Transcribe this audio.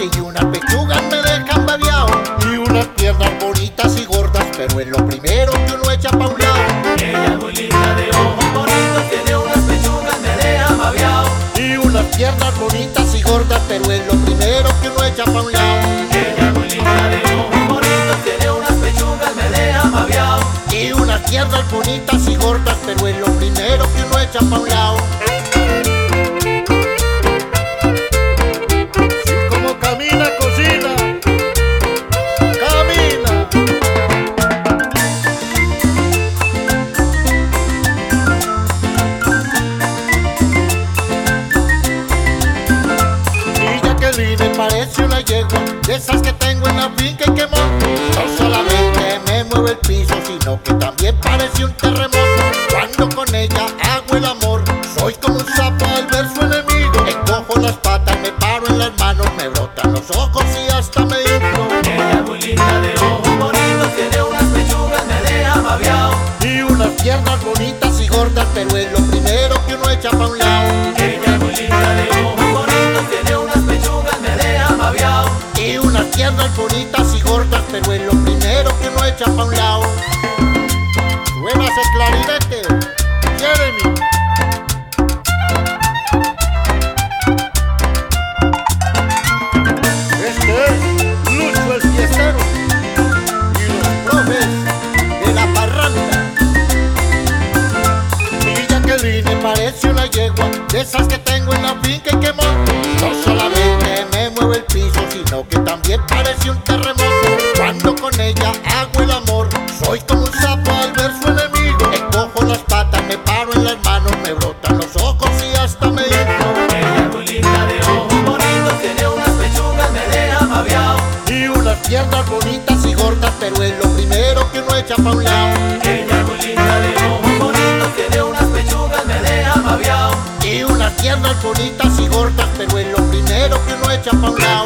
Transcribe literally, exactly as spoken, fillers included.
y unas pechugas me dejan babeado, y unas piernas bonitas y gordas, pero es lo primero que uno echa pa' un lado. Ella es muy linda, de ojos bonitos, tiene unas pechugas, me deja babeado. Y unas piernas bonitas y gordas, pero es lo primero que uno echa pa' un lado. Ella es muy linda, de ojos bonitos, tiene unas pechugas, me deja babeado. Y unas piernas bonitas y gordas, pero es lo primero que uno echa pa' un lado. Sí, como camina, cocina, camina. Y Jacqueline parece una yegua, de esas que tengo en la finca y que monto. No solamente me mueve el piso, sino que también parece un terremoto. Cuando con ella hago el amor, soy como un sapo al ver su enemigo. Le cojo las patas, me paro en las manos, me brotan los ojos y hasta me inflo. Ella es muy linda, de ojos bonitos, tiene unas pechugas, me deja babeado. Y unas piernas bonitas y gordas, pero es lo primero que uno echa pa' un lado. Ella es muy linda, de ojos bonitos, tiene unas pechugas, me deja babeado. Y unas piernas bonitas y gordas, pero es lo primero que uno echa pa' un lado. Buenas el clarinete, Jeremy. Este es Lucho el Fiestero y los profes de la parranda. Y Jacqueline parece una yegua, de esas que tengo en la finca y que monto. No solamente me mueve el piso, sino que también parece un terremoto. Cuando con ella hago el amor, soy como un sapo al ver su enemigo. Le cojo las patas, me paro en las manos, me brotan los ojos y hasta me inflo. Ella es muy linda, de ojos bonitos, tiene unas pechugas, me deja babeado. Y unas piernas bonitas y gordas, pero es lo primero que uno echa pa' un lado. Ella es muy linda, de ojos bonitos, tiene unas pechugas, me deja babeado. Y unas piernas bonitas y gordas, pero es lo primero que uno echa pa' un lado.